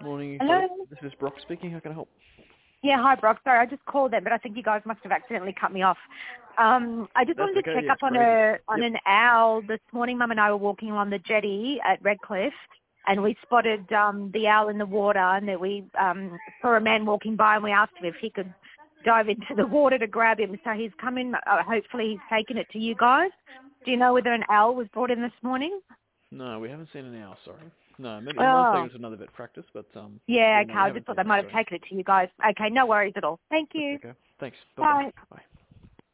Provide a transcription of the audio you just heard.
Morning. Hello? This is Brock speaking. How can I help? Yeah, hi, Brock. Sorry, I just called them, but I think you guys must have accidentally cut me off. I just That's wanted to okay. check Yeah, up it's on crazy. an owl. This morning, Mum and I were walking along the jetty at Redcliffe, and we spotted the owl in the water, and then we saw a man walking by, and we asked him if he could dive into the water to grab him. So he's coming. Hopefully he's taken it to you guys. Do you know whether an owl was brought in this morning? No, we haven't seen an owl, sorry. No, maybe he might have taken Oh. it to another vet practice, but Yeah, yeah, okay. no, we I haven't just thought seen they it, might have sorry. taken it to you guys. Okay, no worries at all. Thank you. That's okay. Thanks. Bye. Bye-bye. Bye.